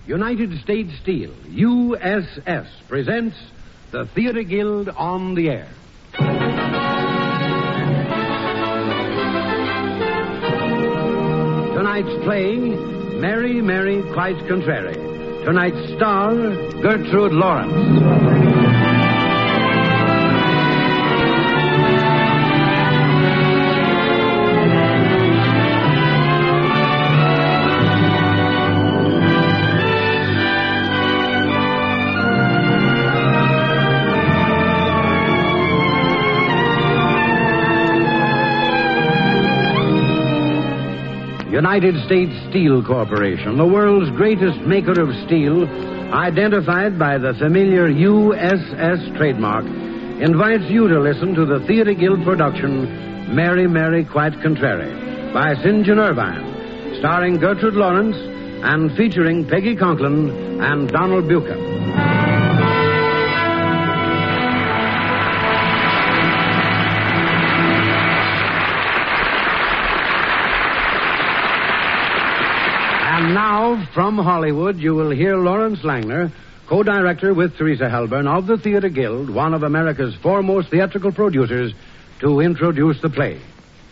United States Steel, USS, presents the Theater Guild on the Air. Tonight's play, Mary, Mary, Quite Contrary. Tonight's star, Gertrude Lawrence. United States Steel Corporation, the world's greatest maker of steel, identified by the familiar USS trademark, invites you to listen to the Theater Guild production, Mary, Mary, Quite Contrary, by St. John Irvine, starring Gertrude Lawrence and featuring Peggy Conklin and Donald Buchan. And now, from Hollywood, you will hear Lawrence Langner, co-director with Teresa Helburn of the Theater Guild, one of America's foremost theatrical producers, to introduce the play.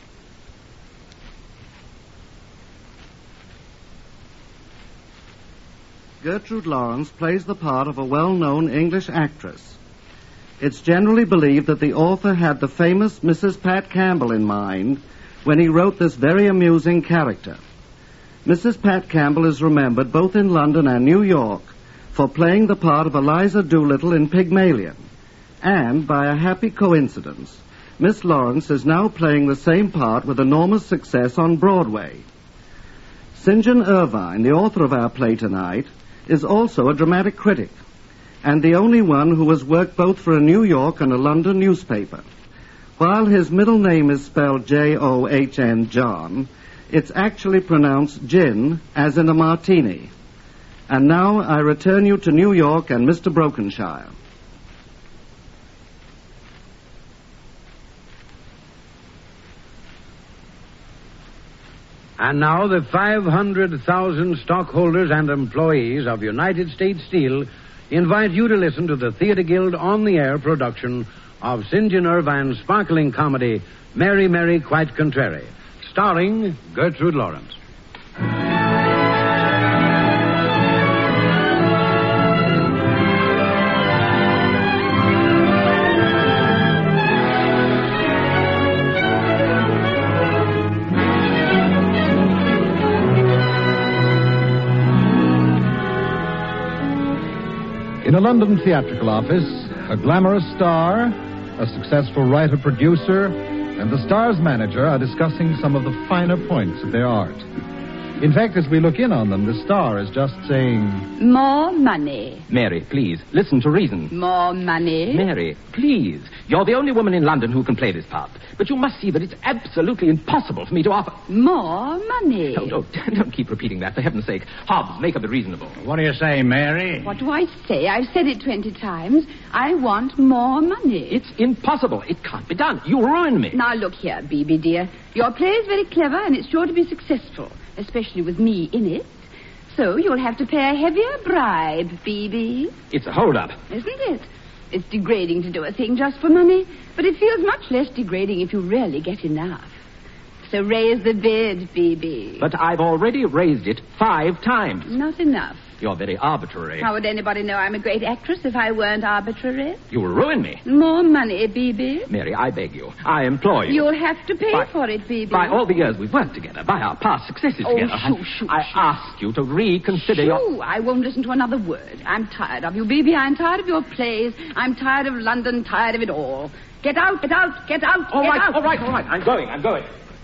Gertrude Lawrence plays the part of a well-known English actress. It's generally believed that the author had the famous Mrs. Pat Campbell in mind when he wrote this very amusing character. Mrs. Pat Campbell is remembered both in London and New York for playing the part of Eliza Doolittle in Pygmalion. And, by a happy coincidence, Miss Lawrence is now playing the same part with enormous success on Broadway. St. John Irvine, the author of our play tonight, is also a dramatic critic, and the only one who has worked both for a New York and a London newspaper. While his middle name is spelled John, John, it's actually pronounced gin, as in a martini. And now I return you to New York and Mr. Brokenshire. And now the 500,000 stockholders and employees of United States Steel invite you to listen to the Theater Guild on the Air production of St. John Irvine's sparkling comedy, Mary, Mary, Quite Contrary, starring Gertrude Lawrence. In a London theatrical office, a glamorous star, a successful writer-producer, and the star's manager are discussing some of the finer points of their art. In fact, as we look in on them, the star is just saying... More money. Mary, please, listen to reason. More money. Mary, please. You're the only woman in London who can play this part. But you must see that it's absolutely impossible for me to offer... More money. No, don't keep repeating that, for heaven's sake. Hobbs, make of it reasonable. What do you say, Mary? What do I say? I've said it 20 times. I want more money. It's impossible. It can't be done. You'll ruin me. Now, look here, Bibi, dear. Your play is very clever, and it's sure to be successful, especially with me in it. So you'll have to pay a heavier bribe, Bibi. It's a hold-up. Isn't it? It's degrading to do a thing just for money, but it feels much less degrading if you really get enough. So raise the bid, Bibi. But I've already raised it 5 times. Not enough. You're very arbitrary. How would anybody know I'm a great actress if I weren't arbitrary? You'll ruin me. More money, Bibi. Mary, I beg you. I implore you. You'll have to pay for it, Bibi. By all the years we've worked together, by our past successes together. I ask you to reconsider your... I won't listen to another word. I'm tired of you, Bibi. I'm tired of your plays. I'm tired of London, tired of it all. Get out, get out, get out, All get right, out. all right. I'm going.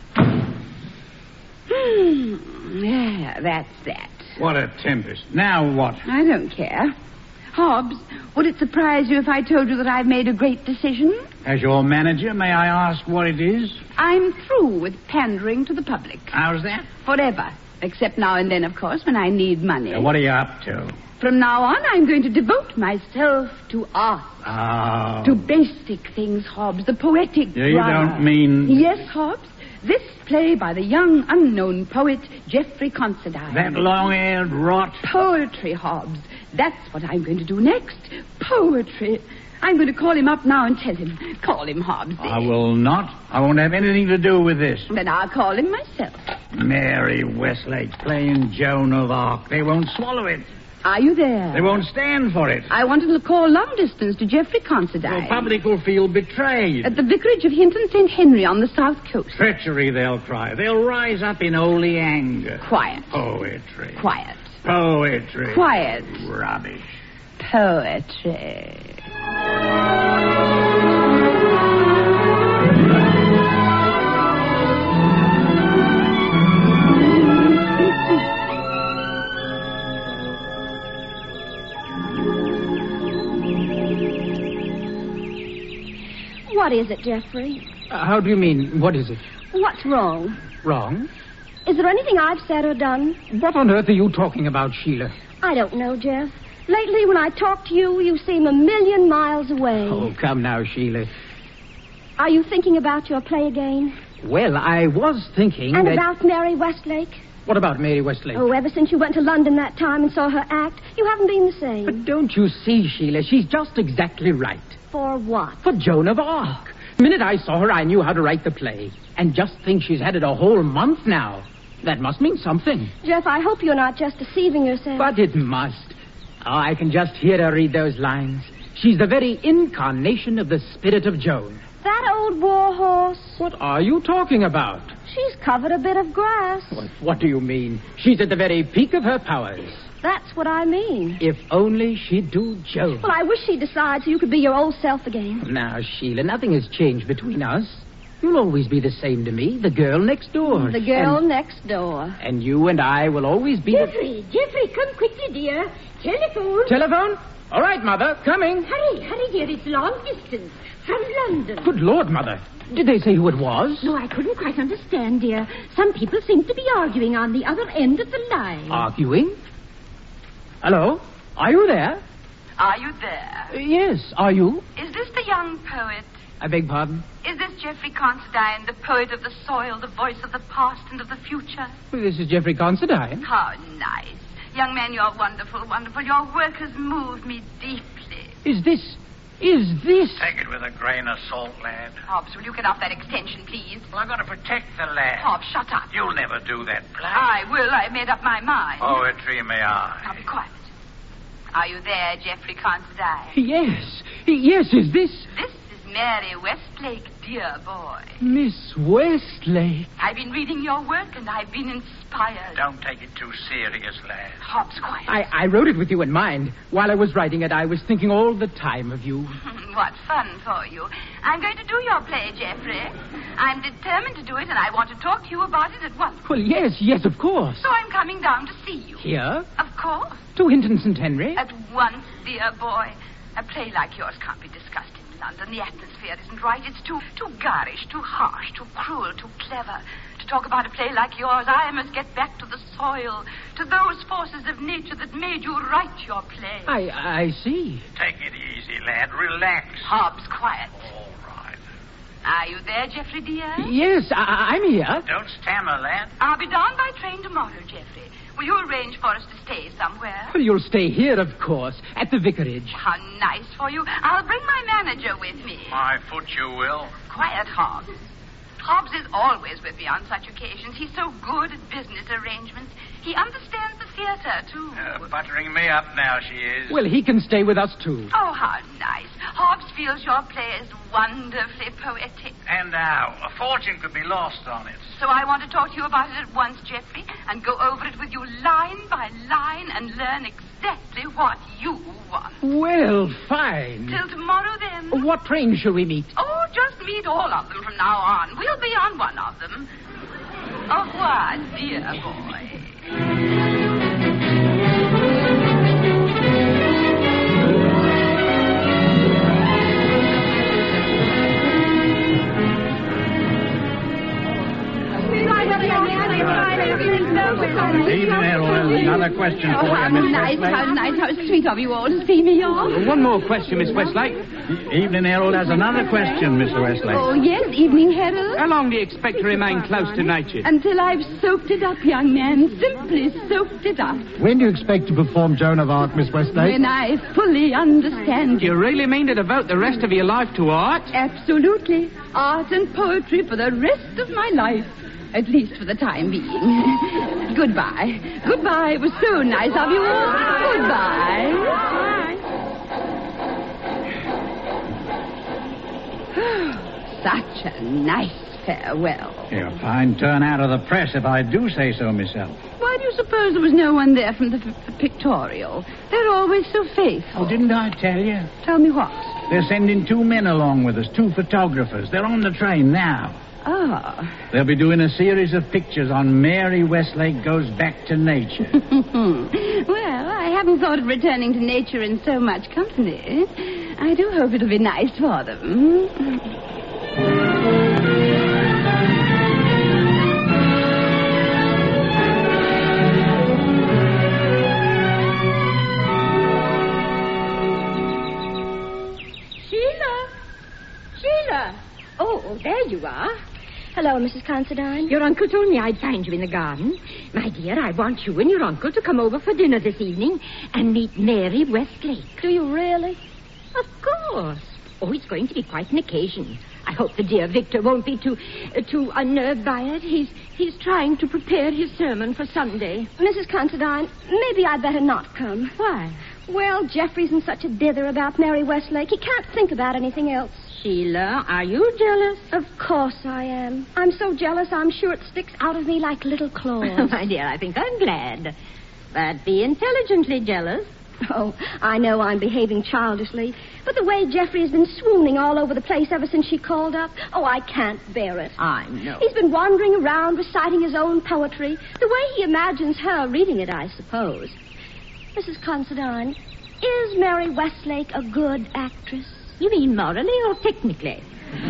Yeah, that's that. What a tempest. Now what? I don't care. Hobbs, would it surprise you if I told you that I've made a great decision? As your manager, may I ask what it is? I'm through with pandering to the public. How's that? Forever. Except now and then, of course, when I need money. What are you up to? From now on, I'm going to devote myself to art. Oh. To basic things, Hobbs. The poetic You drama. don't mean... Yes, Hobbs. This play by the young, unknown poet Geoffrey Considine. That long-haired rot. Poetry, Hobbs. That's what I'm going to do next. Poetry. I'm going to call him up now and tell him. Call him, Hobbs. I will not. I won't have anything to do with this. Then I'll call him myself. Mary Westlake playing Joan of Arc. They won't swallow it. Are you there? They won't stand for it. I wanted to call long distance to Geoffrey Considine. The public will feel betrayed. At the vicarage of Hinton St. Henry on the south coast. Treachery, they'll cry. They'll rise up in holy anger. Quiet. Poetry. Quiet. Poetry. Quiet. Rubbish. Poetry. What is it, Geoffrey? How do you mean, what is it? What's wrong? Wrong? Is there anything I've said or done? What on earth are you talking about, Sheila? I don't know, Jeff. Lately, when I talk to you, you seem 1,000,000 miles away. Oh, come now, Sheila. Are you thinking about your play again? Well, I was thinking And that... about Mary Westlake? What about Mary Westlake? Oh, ever since you went to London that time and saw her act, you haven't been the same. But don't you see, Sheila, she's just exactly right. For what? For Joan of Arc. The minute I saw her, I knew how to write the play. And just think she's had it a whole month now. That must mean something. Jeff, I hope you're not just deceiving yourself. But it must. Oh, I can just hear her read those lines. She's the very incarnation of the spirit of Joan. That old war horse, What are you talking about? she's covered a bit of grass. What do you mean? She's at the very peak of her powers. That's what I mean. If only she'd do Joan. Well, I wish she'd decide so you could be your old self again. Now, Sheila, nothing has changed between us. You'll always be the same to me, the girl next door. The girl next door. And you and I will always be Geoffrey, come quickly, dear. Telephone. Telephone? All right, Mother, coming. Hurry, dear. It's long distance. From London. Good Lord, Mother. Did they say who it was? No, I couldn't quite understand, dear. Some people seem to be arguing on the other end of the line. Arguing? Hello? Are you there? Are you there? Yes, are you? Is this the young poet? I beg pardon? Is this Geoffrey Considine, the poet of the soil, the voice of the past and of the future? This is Geoffrey Considine. How nice. Young man, you're wonderful, wonderful. Your work has moved me deeply. Is this... Take it with a grain of salt, lad. Hobbs, will you get off that extension, please? Well, I'm going to protect the lad. Hobbs, shut up. You'll never do that, Black. I will. I made up my mind. Poetry, may I? Now be quiet. Are you there, Geoffrey Considine? Yes, is this... This is Mary Westlake, dear boy. Miss Westlake? I've been reading your work and I've been inspired. Don't take it too serious, lad. Hobbs, quiet. I wrote it with you in mind. While I was writing it, I was thinking all the time of you. What fun for you. I'm going to do your play, Geoffrey. I'm determined to do it, and I want to talk to you about it at once. Well, yes, of course. So I'm coming down to see you. Here? Of course. To Hinton St. Henry? At once, dear boy. A play like yours can't be discussed in London. The atmosphere isn't right. It's too garish, too harsh, too cruel, too clever. To talk about a play like yours, I must get back to the soil, to those forces of nature that made you write your play. I see. Take it easy, lad. Relax. Hobbs, quiet. All right. Are you there, Geoffrey, dear? Yes, I'm here. Don't stammer, lad. I'll be down by train tomorrow, Geoffrey. Will you arrange for us to stay somewhere? Well, you'll stay here, of course, at the vicarage. How nice for you. I'll bring my manager with me. My foot you will. Quiet, Hobbs. Hobbs is always with me on such occasions. He's so good at business arrangements. He understands the theater, too. Buttering me up now, she is. Well, he can stay with us, too. Oh, how nice. Hobbs feels your play is wonderfully poetic. And now, a fortune could be lost on it. So I want to talk to you about it at once, Geoffrey, and go over it with you line by line and learn exactly what you want. Well, fine. Till tomorrow, then. What train shall we meet? Oh, just meet all of them from now on. We'll be on one of them. Au revoir, dear boy. Evening, Harold. Another question for you, Miss Westlake. How nice, how sweet of you all to see me on. One more question, Miss Westlake. Evening, Harold has another question, Mr. Westlake. Oh, yes, evening, Harold. How long do you expect to remain close to nature? Until I've soaked it up, young man. Simply soaked it up. When do you expect to perform Joan of Arc, Miss Westlake? When I fully understand Do you really mean to devote the rest of your life to art? Absolutely. Art and poetry for the rest of my life. At least for the time being. Goodbye. Goodbye. It was so nice of you all. Goodbye. Such a nice farewell. A fine turnout of the press, if I do say so myself. Why do you suppose there was no one there from the pictorial? They're always so faithful. Oh, didn't I tell you? Tell me what? They're sending 2 men along with us, 2 photographers. They're on the train now. Ah. They'll be doing a series of pictures on Mary Westlake Goes Back to Nature. Well, I haven't thought of returning to nature in so much company. I do hope it'll be nice for them. Sheila! Oh, there you are. Hello, Mrs. Considine. Your uncle told me I'd find you in the garden. My dear, I want you and your uncle to come over for dinner this evening and meet Mary Westlake. Do you really? Of course. Oh, it's going to be quite an occasion. I hope the dear Victor won't be too unnerved by it. He's trying to prepare his sermon for Sunday. Mrs. Considine, maybe I'd better not come. Why? Well, Jeffrey's in such a dither about Mary Westlake. He can't think about anything else. Sheila, are you jealous? Of course I am. I'm so jealous I'm sure it sticks out of me like little claws. My dear, I think I'm glad. But be intelligently jealous. Oh, I know I'm behaving childishly, but the way Jeffrey has been swooning all over the place ever since she called up, I can't bear it. I know. He's been wandering around reciting his own poetry, the way he imagines her reading it, I suppose. Mrs. Considine, is Mary Westlake a good actress? You mean morally or technically?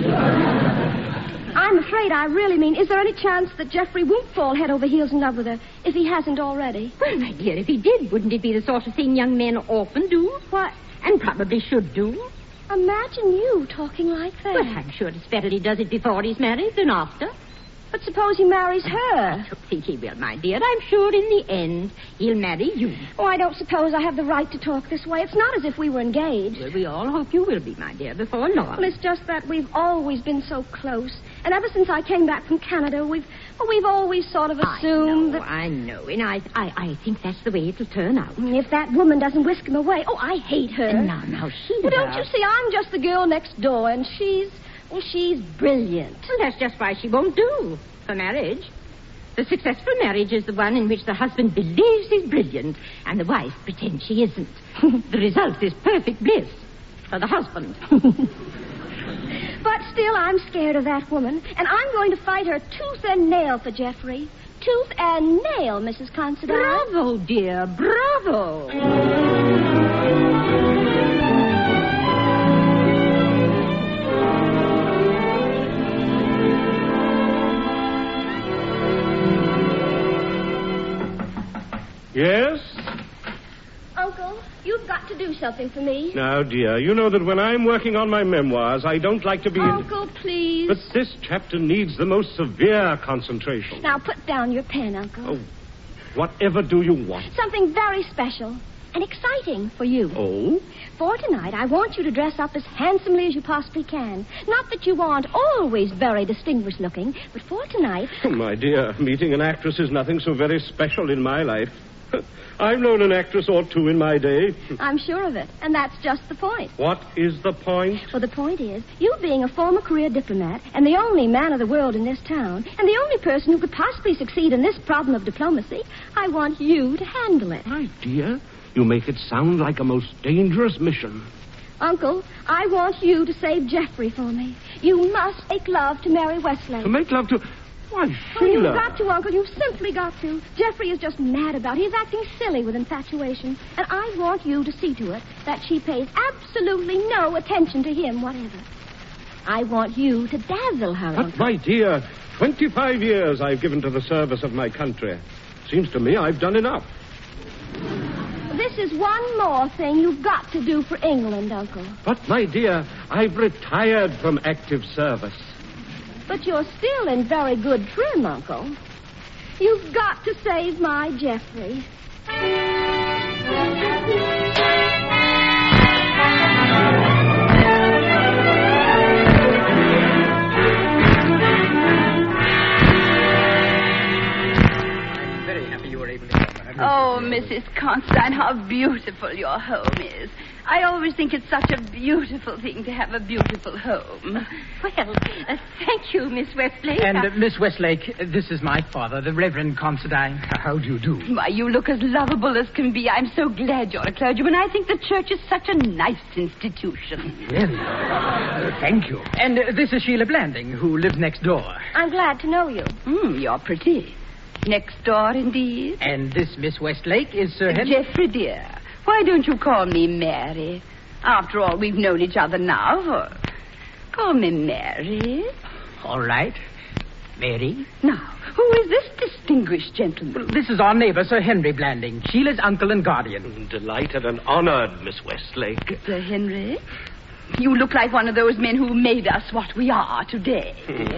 I'm afraid I really mean, is there any chance that Jeffrey won't fall head over heels in love with her, if he hasn't already? Well, my dear, if he did, wouldn't it be the sort of thing young men often do? What? And probably should do. Imagine you talking like that. Well, I'm sure it's better he does it before he's married than after. But suppose he marries her. I don't think he will, my dear. I'm sure in the end he'll marry you. Oh, I don't suppose I have the right to talk this way. It's not as if we were engaged. Well, we all hope you will be, my dear, before long. Well, it's just that we've always been so close. And ever since I came back from Canada, we've always sort of assumed that... I know. And I think that's the way it'll turn out. If that woman doesn't whisk him away... Oh, I hate her. Now, Sheila... Well, don't you see, I'm just the girl next door, and she's brilliant. Well, that's just why she won't do for marriage. The successful marriage is the one in which the husband believes he's brilliant and the wife pretends she isn't. The result is perfect bliss for the husband. But still, I'm scared of that woman, and I'm going to fight her tooth and nail for Jeffrey. Tooth and nail, Mrs. Considine. Bravo, dear, bravo. Yes? Uncle, you've got to do something for me. Now, dear, you know that when I'm working on my memoirs, I don't like to be... Uncle, please. But this chapter needs the most severe concentration. Now, put down your pen, Uncle. Oh, whatever do you want? Something very special and exciting for you. Oh? For tonight, I want you to dress up as handsomely as you possibly can. Not that you aren't always very distinguished looking, but for tonight... Oh, my dear, meeting an actress is nothing so very special in my life. I've known an actress or two in my day. I'm sure of it, and that's just the point. What is the point? Well, the point is, you being a former career diplomat and the only man of the world in this town, and the only person who could possibly succeed in this problem of diplomacy, I want you to handle it. My dear, you make it sound like a most dangerous mission. Uncle, I want you to save Jeffrey for me. You must make love to Mary Westlake. To make love to... Why, Oh, Sheila... you've got to, Uncle. You've simply got to. Jeffrey is just mad about it. He's acting silly with infatuation. And I want you to see to it that she pays absolutely no attention to him whatever. I want you to dazzle her, But, Uncle. my dear, 25 years I've given to the service of my country. Seems to me I've done enough. This is one more thing you've got to do for England, Uncle. But, my dear, I've retired from active service. But you're still in very good trim, Uncle. You've got to save my Geoffrey. Oh, Mrs. Constantine, how beautiful your home is. I always think it's such a beautiful thing to have a beautiful home. Well, thank you, Miss Westlake. And, Miss Westlake, this is my father, the Reverend Considine. How do you do? Why, you look as lovable as can be. I'm so glad you're a clergyman. I think the church is such a nice institution. Well, thank you. And this is Sheila Blanding, who lives next door. I'm glad to know you. You're pretty. Next door, indeed. And this Miss Westlake is Sir Henry. Geoffrey, dear, why don't you call me Mary? After all, we've known each other now. Call me Mary. All right. Mary. Now, who is this distinguished gentleman? This is our neighbor, Sir Henry Blanding, Sheila's uncle and guardian. Delighted and honored, Miss Westlake. Sir Henry, you look like one of those men who made us what we are today.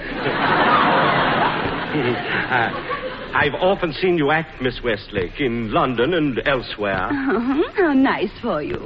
I've often seen you act, Miss Westlake, in London and elsewhere. How nice for you.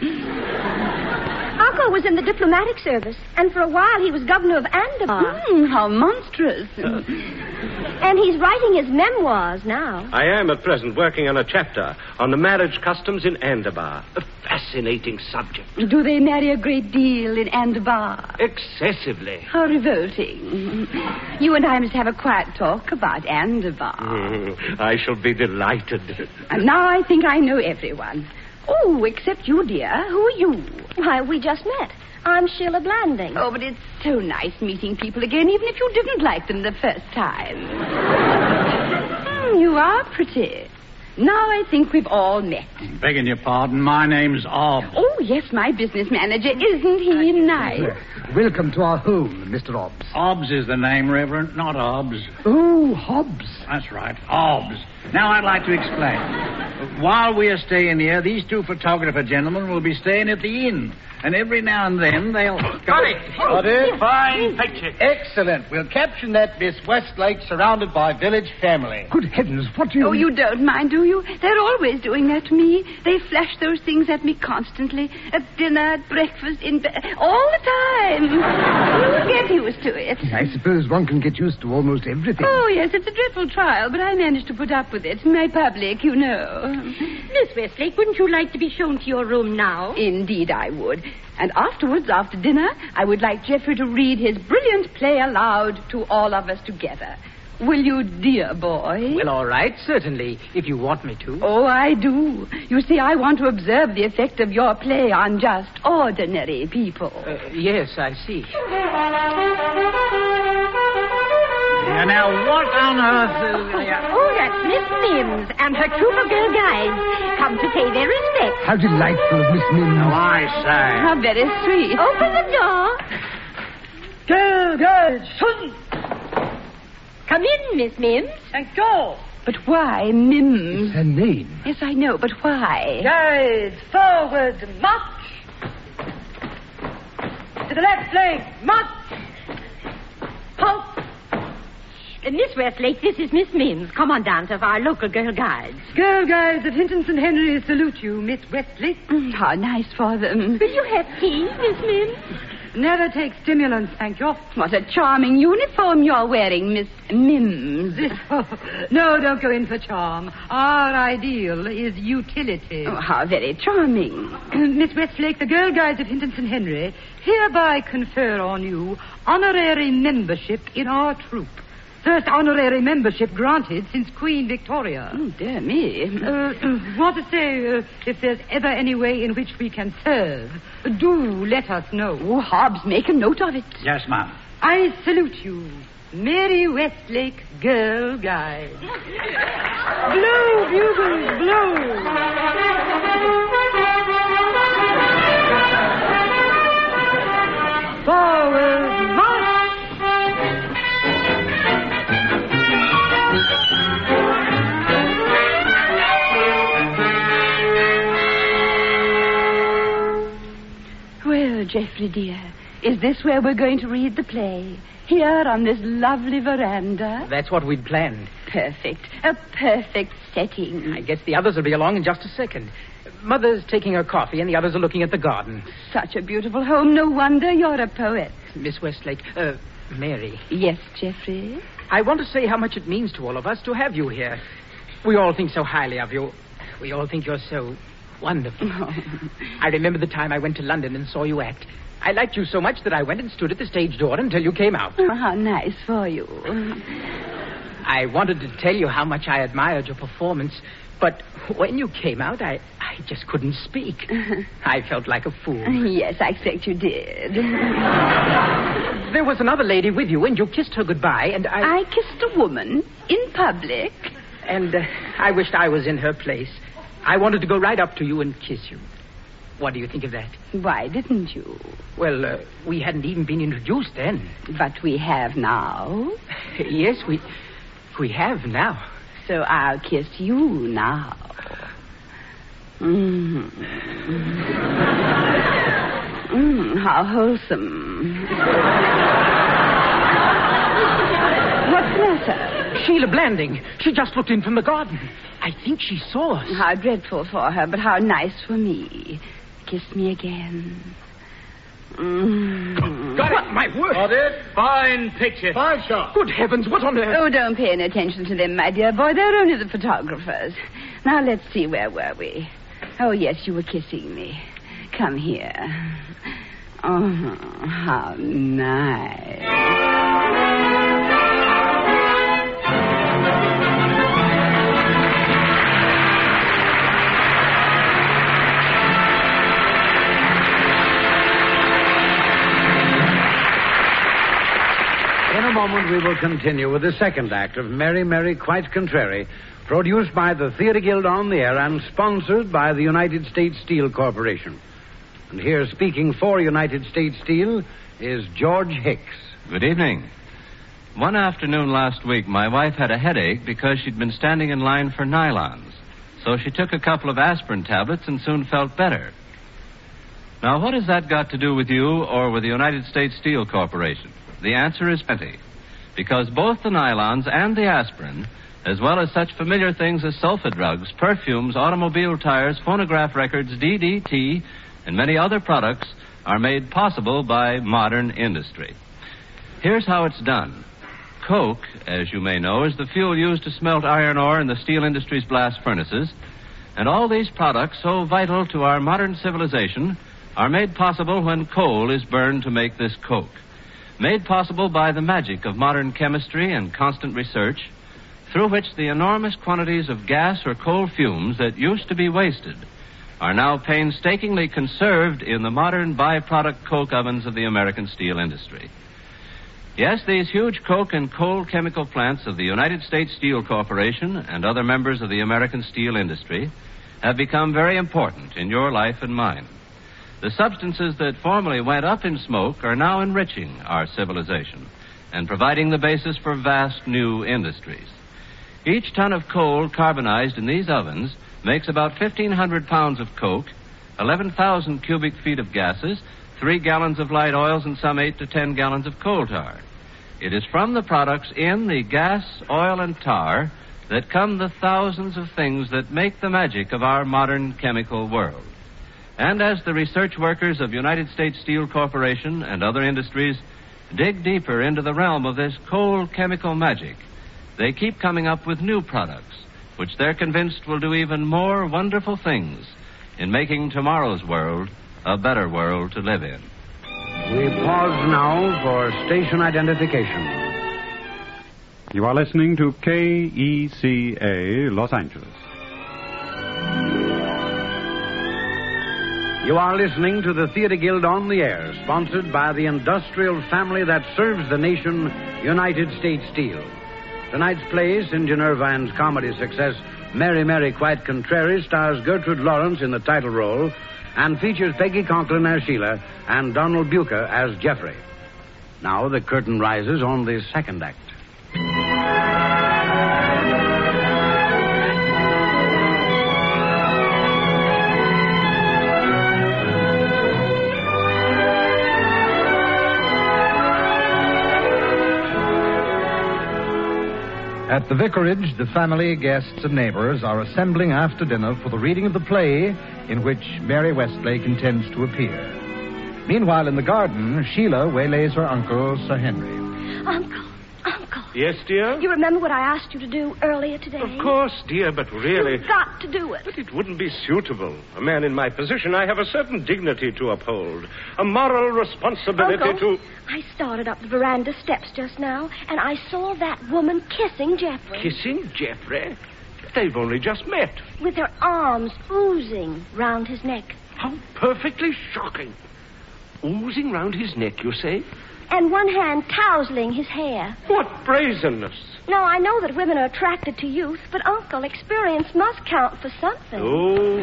Uncle was in the diplomatic service, and for a while he was governor of Andaman. How monstrous. And he's writing his memoirs now. I am at present working on a chapter on the marriage customs in Andabar. A fascinating subject. Do they marry a great deal in Andabar? Excessively. How revolting. You and I must have a quiet talk about Andabar. I shall be delighted. And now I think I know everyone. Oh, except you, dear. Who are you? Why, we just met. I'm Sheila Blanding. Oh, but it's so nice meeting people again, even if you didn't like them the first time. You are pretty. Now I think we've all met. Begging your pardon, my name's Obbs. Oh, yes, my business manager. Isn't he nice? Welcome to our home, Mr. Hobbs. Hobbs is the name, Reverend, not Hobbs. Oh, Hobbs. That's right, Hobbs. Now I'd like to explain. While we are staying here, these two photographer gentlemen will be staying at the inn. And every now and then they'll... Got it. Fine picture. Excellent. We'll caption that Miss Westlake surrounded by village family. Good heavens, what do you... Oh, you don't mind, do you? They're always doing that to me. They flash those things at me constantly. At dinner, at breakfast, in bed. All the time. You'll get used to it. I suppose one can get used to almost everything. Oh, yes, it's a dreadful trial, but I managed to put up with it. My public, you know. Miss Westlake, wouldn't you like to be shown to your room now? Indeed I would. And afterwards, after dinner, I would like Geoffrey to read his brilliant play aloud to all of us together. Will you, dear boy? Well, all right, certainly, if you want me to. Oh, I do. You see, I want to observe the effect of your play on just ordinary people. Yes, I see. Yeah, now, what on earth... Oh, that's Miss Mims and her troop of girl guides come to pay their respects. How delightful of Miss Mims. Oh, I say. How very sweet. Open the door. Girl guides, son. Come in, Miss Mims. Thank you. But why Mims? It's her name. Yes, I know, but why? Guides, forward, march. To the left flank, march. Halt. Miss Westlake, this is Miss Mims, commandant of our local girl guides. Girl guides of Hinton St. Henry salute you, Miss Westlake. How nice for them. Will you have tea, Miss Mims? Never take stimulants, thank you. What a charming uniform you're wearing, Miss Mims. No, don't go in for charm. Our ideal is utility. Oh, how very charming. Miss Westlake, the Girl Guides of Hinton St. Henry hereby confer on you honorary membership in our troop. First honorary membership granted since Queen Victoria. Oh, dear me. Want to say, if there's ever any way in which we can serve, do let us know. Oh, Hobbs, make a note of it. Yes, ma'am. I salute you, Mary Westlake, Girl Guide. Blow, bugles, blow. Forward, Geoffrey, dear, is this where we're going to read the play? Here on this lovely veranda? That's what we'd planned. Perfect. A perfect setting. I guess the others will be along in just a second. Mother's taking her coffee and the others are looking at the garden. Such a beautiful home. No wonder you're a poet. Miss Westlake, Mary. Yes, Geoffrey? I want to say how much it means to all of us to have you here. We all think so highly of you. We all think you're so wonderful. Oh. I remember the time I went to London and saw you act. I liked you so much that I went and stood at the stage door until you came out. Oh, how nice for you. I wanted to tell you how much I admired your performance, but when you came out, I just couldn't speak. I felt like a fool. Yes, I expect you did. There was another lady with you, and you kissed her goodbye, and I kissed a woman in public? And I wished I was in her place. I wanted to go right up to you and kiss you. What do you think of that? Why didn't you? Well, we hadn't even been introduced then. But we have now. Yes, we have now. So I'll kiss you now. How wholesome. What's the matter? Sheila Blanding. She just looked in from the garden. I think she saw us. How dreadful for her, but how nice for me. Kiss me again. Got it, my word. Got it. Fine picture. 5 shots. Good heavens, what on earth? Oh, don't pay any attention to them, my dear boy. They're only the photographers. Now, let's see, where were we? Oh, yes, you were kissing me. Come here. Oh, how nice. In a moment, we will continue with the second act of Mary, Mary, Quite Contrary, produced by the Theatre Guild on the Air and sponsored by the United States Steel Corporation. And here speaking for United States Steel is George Hicks. Good evening. One afternoon last week, my wife had a headache because she'd been standing in line for nylons. So she took a couple of aspirin tablets and soon felt better. Now, what has that got to do with you or with the United States Steel Corporation? The answer is plenty. Because both the nylons and the aspirin, as well as such familiar things as sulfa drugs, perfumes, automobile tires, phonograph records, DDT, and many other products, are made possible by modern industry. Here's how it's done. Coke, as you may know, is the fuel used to smelt iron ore in the steel industry's blast furnaces. And all these products, so vital to our modern civilization, are made possible when coal is burned to make this coke. Made possible by the magic of modern chemistry and constant research, through which the enormous quantities of gas or coal fumes that used to be wasted are now painstakingly conserved in the modern byproduct coke ovens of the American steel industry. Yes, these huge coke and coal chemical plants of the United States Steel Corporation and other members of the American steel industry have become very important in your life and mine. The substances that formerly went up in smoke are now enriching our civilization and providing the basis for vast new industries. Each ton of coal carbonized in these ovens makes about 1,500 pounds of coke, 11,000 cubic feet of gases, 3 gallons of light oils, and some 8 to 10 gallons of coal tar. It is from the products in the gas, oil, and tar that come the thousands of things that make the magic of our modern chemical world. And as the research workers of United States Steel Corporation and other industries dig deeper into the realm of this coal chemical magic, they keep coming up with new products, which they're convinced will do even more wonderful things in making tomorrow's world a better world to live in. We pause now for station identification. You are listening to KECA, Los Angeles. You are listening to the Theatre Guild on the Air, sponsored by the industrial family that serves the nation, United States Steel. Tonight's play, St. John Irvine's comedy success, Mary, Mary, Quite Contrary, stars Gertrude Lawrence in the title role and features Peggy Conklin as Sheila and Donald Bucher as Geoffrey. Now the curtain rises on the second act. At the vicarage, the family, guests, and neighbors are assembling after dinner for the reading of the play in which Mary Westlake intends to appear. Meanwhile, in the garden, Sheila waylays her uncle, Sir Henry. Uncle. Yes, dear? You remember what I asked you to do earlier today? Of course, dear, but really... You've got to do it. But it wouldn't be suitable. A man in my position, I have a certain dignity to uphold. A moral responsibility Uncle, to... I started up the veranda steps just now, and I saw that woman kissing Geoffrey. Kissing Geoffrey? They've only just met. With her arms oozing round his neck. How perfectly shocking. Oozing round his neck, you say? And one hand tousling his hair. What brazenness. Now, I know that women are attracted to youth, but, Uncle, experience must count for something. Oh,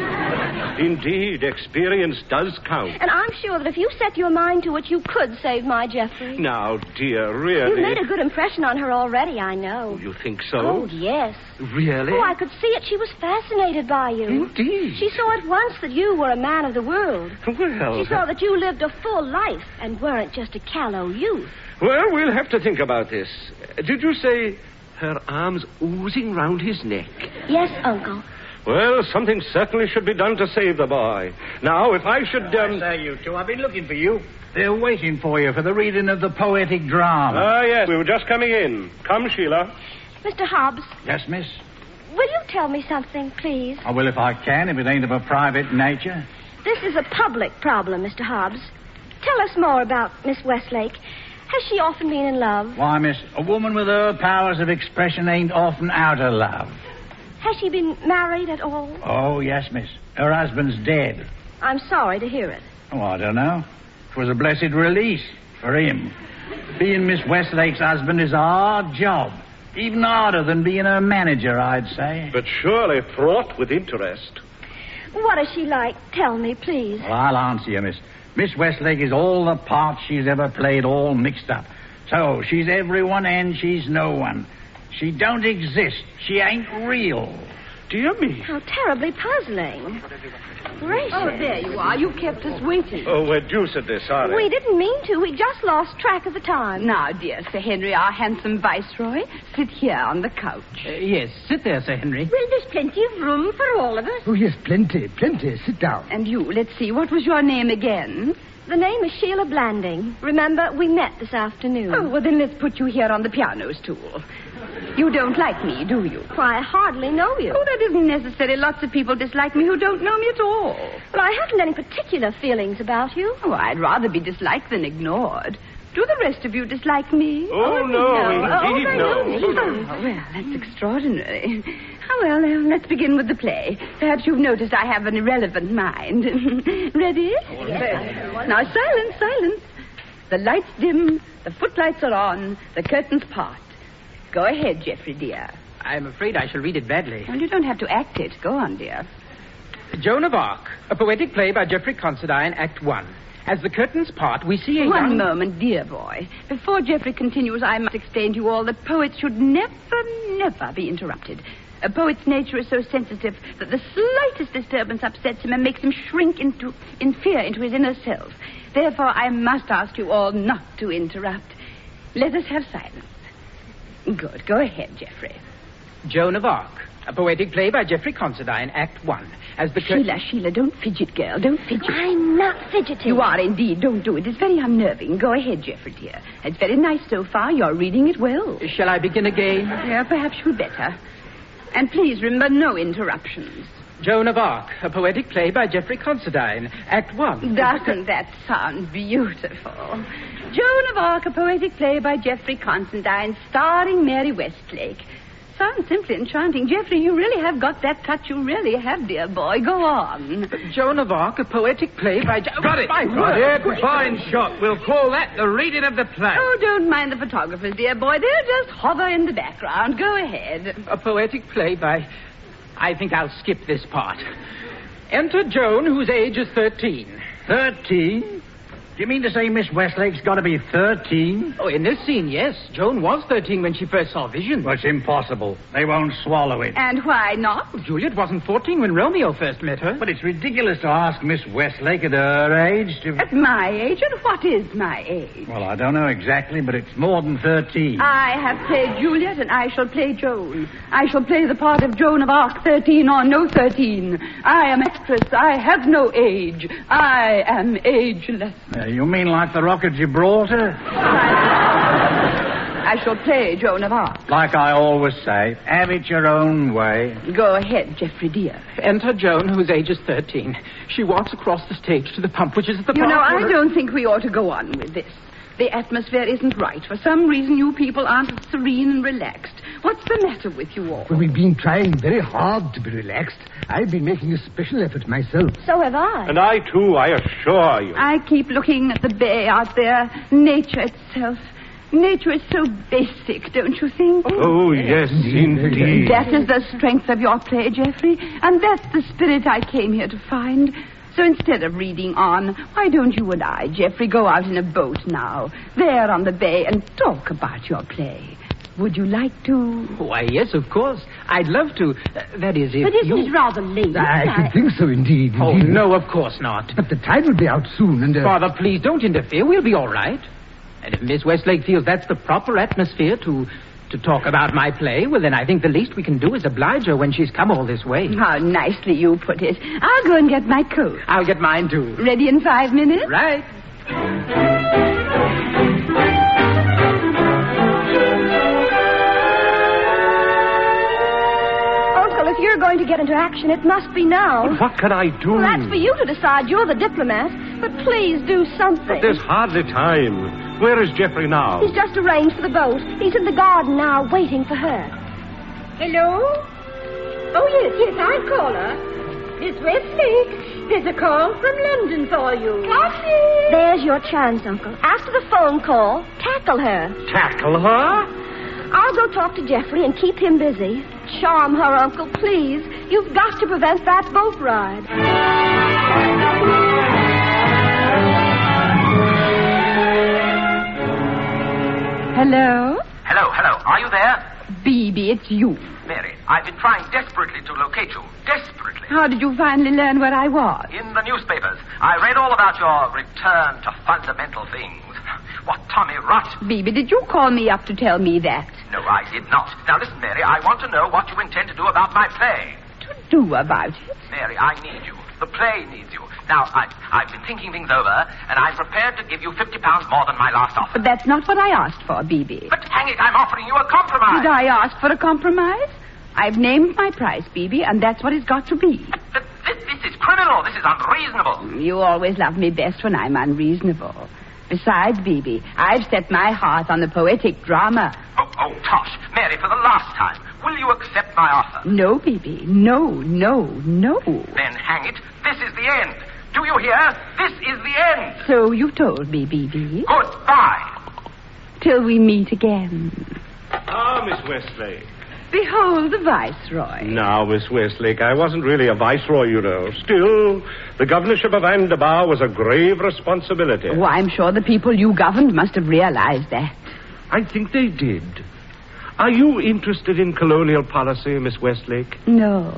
indeed, experience does count. And I'm sure that if you set your mind to it, you could save my Geoffrey. Now, dear, really... You've made a good impression on her already, I know. You think so? Oh, yes. Really? Oh, I could see it. She was fascinated by you. Indeed. She saw at once that you were a man of the world. Well... She saw that you lived a full life and weren't just a callow youth. Well, we'll have to think about this. Did you say her arms oozing round his neck? Yes, Uncle. Well, something certainly should be done to save the boy. Now, if I should... I say, you two, I've been looking for you. They're waiting for you for the reading of the poetic drama. Ah, yes, we were just coming in. Come, Sheila. Mr. Hobbs. Yes, miss? Will you tell me something, please? I will if I can, if it ain't of a private nature. This is a public problem, Mr. Hobbs. Tell us more about Miss Westlake. Has she often been in love? Why, miss, a woman with her powers of expression ain't often out of love. Has she been married at all? Oh, yes, miss. Her husband's dead. I'm sorry to hear it. Oh, I don't know. It was a blessed release for him. Being Miss Westlake's husband is a hard job. Even harder than being her manager, I'd say. But surely fraught with interest. What is she like? Tell me, please. Well, I'll answer you, miss. Miss Westlake is all the parts she's ever played, all mixed up. So, she's everyone and she's no one. She don't exist. She ain't real. Dear me. How terribly puzzling. Gracious. Oh, there you are. You kept us waiting. Oh, we're deucedly sorry. We didn't mean to. We just lost track of the time. Now, dear Sir Henry, our handsome viceroy, sit here on the couch. Yes, sit there, Sir Henry. Well, there's plenty of room for all of us. Oh, yes, plenty. Sit down. And you, let's see, what was your name again? The name is Sheila Blanding. Remember, we met this afternoon. Oh, well, then let's put you here on the piano stool. You don't like me, do you? Why, I hardly know you. Oh, that isn't necessary. Lots of people dislike me who don't know me at all. Well, I haven't any particular feelings about you. Oh, I'd rather be disliked than ignored. Do the rest of you dislike me? Oh, no, indeed, no. Oh, well, that's extraordinary. Oh, well, let's begin with the play. Perhaps you've noticed I have an irrelevant mind. Ready? Yes. Now, silence. The lights dim, the footlights are on, the curtains part. Go ahead, Geoffrey, dear. I'm afraid I shall read it badly. Well, you don't have to act it. Go on, dear. Joan of Arc, a poetic play by Geoffrey Considine, Act 1. As the curtains part, we see a One moment, dear boy. Before Geoffrey continues, I must explain to you all that poets should never be interrupted. A poet's nature is so sensitive that the slightest disturbance upsets him and makes him shrink in fear into his inner self. Therefore, I must ask you all not to interrupt. Let us have silence. Good. Go ahead, Geoffrey. Joan of Arc, a poetic play by Geoffrey Considine, Act 1. As the Sheila, don't fidget, girl. Don't fidget. I'm not fidgeting. You are indeed. Don't do it. It's very unnerving. Go ahead, Geoffrey, dear. It's very nice so far. You're reading it well. Shall I begin again? Yeah, perhaps you'd better. And please remember, no interruptions. Joan of Arc, a poetic play by Geoffrey Considine, Act 1. Doesn't that sound beautiful? Joan of Arc, a poetic play by Geoffrey Considine, starring Mary Westlake. Sounds simply enchanting. Geoffrey, you really have got that touch. You really have, dear boy. Go on. Joan of Arc, a poetic play by... Got it. Got it. Fine shot. We'll call that the reading of the play. Oh, don't mind the photographers, dear boy. They'll just hover in the background. Go ahead. A poetic play by... I think I'll skip this part. Enter Joan, whose age is 13. 13? Do you mean to say Miss Westlake's got to be 13? Oh, in this scene, yes. Joan was 13 when she first saw vision. Well, it's impossible. They won't swallow it. And why not? Juliet wasn't 14 when Romeo first met her. But it's ridiculous to ask Miss Westlake at her age to... At my age? And what is my age? Well, I don't know exactly, but it's more than 13. I have played Juliet, and I shall play Joan. I shall play the part of Joan of Arc, 13 or no 13. I am actress. I have no age. I am ageless. You mean like the Rock of Gibraltar? I shall play Joan of Arc. Like I always say, have it your own way. Go ahead, Geoffrey, dear. Enter Joan, whose age is 13. She walks across the stage to the pump, which is at the You park. know, I don't think we ought to go on with this. The atmosphere isn't right. For some reason, you people aren't serene and relaxed. What's the matter with you all? Well, we've been trying very hard to be relaxed. I've been making a special effort myself. So have I. And I, too, I assure you. I keep looking at the bay out there, nature itself. Nature is so basic, don't you think? Oh, yes, indeed. That is the strength of your play, Geoffrey, and that's the spirit I came here to find. So instead of reading on, why don't you and I, Geoffrey, go out in a boat now, there on the bay, and talk about your play? Would you like to? Why, yes, of course. I'd love to. That is, if But isn't it rather late? I should think so, indeed. Oh, indeed. no, of course not. But the tide will be out soon, and... Father, please don't interfere. We'll be all right. And if Miss Westlake feels that's the proper atmosphere to talk about my play, well, then I think the least we can do is oblige her when she's come all this way. How nicely you put it. I'll go and get my coat. I'll get mine, too. Ready in 5 minutes? Right. Uncle, if you're going to get into action, it must be now. But what can I do? Well, that's for you to decide. You're the diplomat. But please do something. But there's hardly time. Where is Geoffrey now? He's just arranged for the boat. He's in the garden now, waiting for her. Hello? Oh, yes, I'll call her. Miss Westlake, there's a call from London for you. Coffee! There's your chance, Uncle. After the phone call, tackle her. Tackle her? I'll go talk to Geoffrey and keep him busy. Charm her, Uncle, please. You've got to prevent that boat ride. Hello? Hello. Are you there? Beebe, it's you. Mary, I've been trying desperately to locate you. Desperately. How did you finally learn where I was? In the newspapers. I read all about your return to fundamental things. What Tommy rot. Beebe, did you call me up to tell me that? No, I did not. Now listen, Mary, I want to know what you intend to do about my play. To do about it? Mary, I need you. The play needs you. Now, I've been thinking things over, and I'm prepared to give you £50 more than my last offer. But that's not what I asked for, Beebe. But hang it, I'm offering you a compromise. Did I ask for a compromise? I've named my price, Beebe, and that's what it's got to be. But this is criminal. This is unreasonable. You always love me best when I'm unreasonable. Besides, Beebe, I've set my heart on the poetic drama. Oh, tosh. Mary, for the last time, will you accept my offer? No, Beebe. No. Then hang it, this is the end. Do you hear? This is the end. So you told me, Beebe. Goodbye. Till we meet again. Ah, Miss Westlake. Behold the Viceroy. Now, Miss Westlake, I wasn't really a viceroy, you know. Still, the governorship of Andabar was a grave responsibility. Oh, I'm sure the people you governed must have realized that. I think they did. Are you interested in colonial policy, Miss Westlake? No.